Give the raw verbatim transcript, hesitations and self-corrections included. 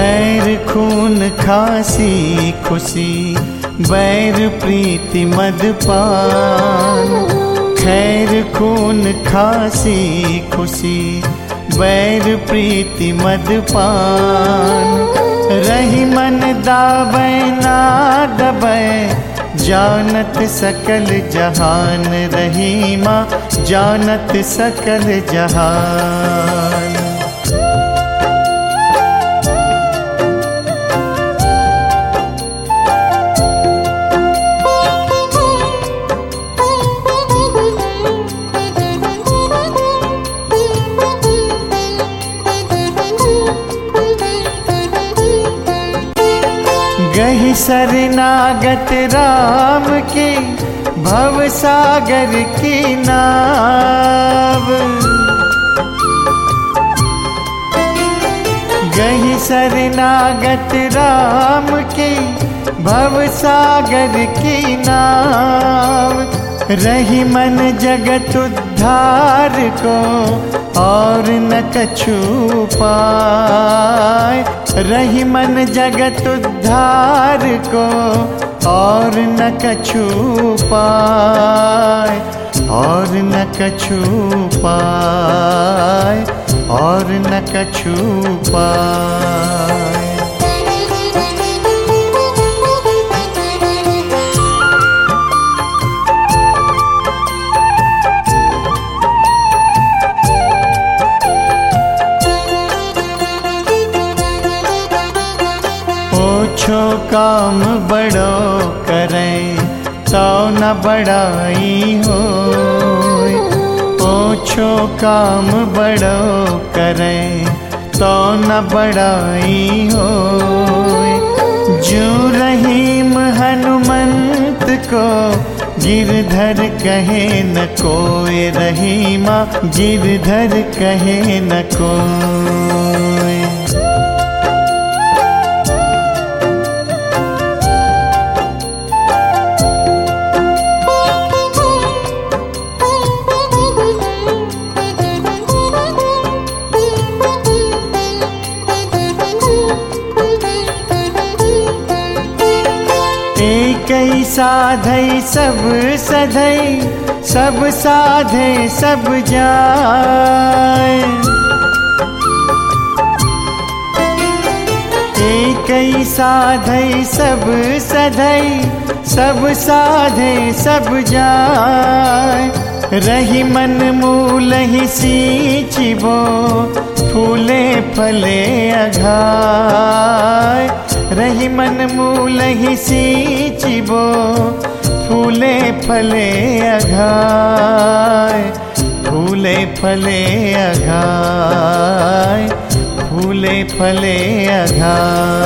खैर खून खासी खुशी, बैर प्रीति मदपान। खैर खून खासी खुशी, बैर प्रीति मदपान। रही मन दाबै ना दबै, जानत सकल जहान। रही माँ जानत सकल जहान। गही शरणागत राम की, भव सागर की नाव। गही शरणागत राम की, भव सागर की नाव। रही मन जगत उद्धार को, और न कछु पाए। रही मन जगत उद्धार को, और न कछु पाए। और न कछु पाए, और न कछु पाए। ओछो काम बड़ो करें, तो न बड़ाई हो। ओछो काम बड़ो करें, तो न बड़ाई हो। जो रहीम हनुमंत को, गिरधर कहे न कोई। रहीमा गिरधर कहे न कोई। कई साधई सब सधई, सब साधे सब जाए। कई साधई सब सधई, सब साधे सब जाए। रही मन मूल ही सींचिबो, फूले फले अघाय। रही मन मूल ही सींचिबो, फूले फले अघाय। फूले फले अघाय, फूले फले अघाय।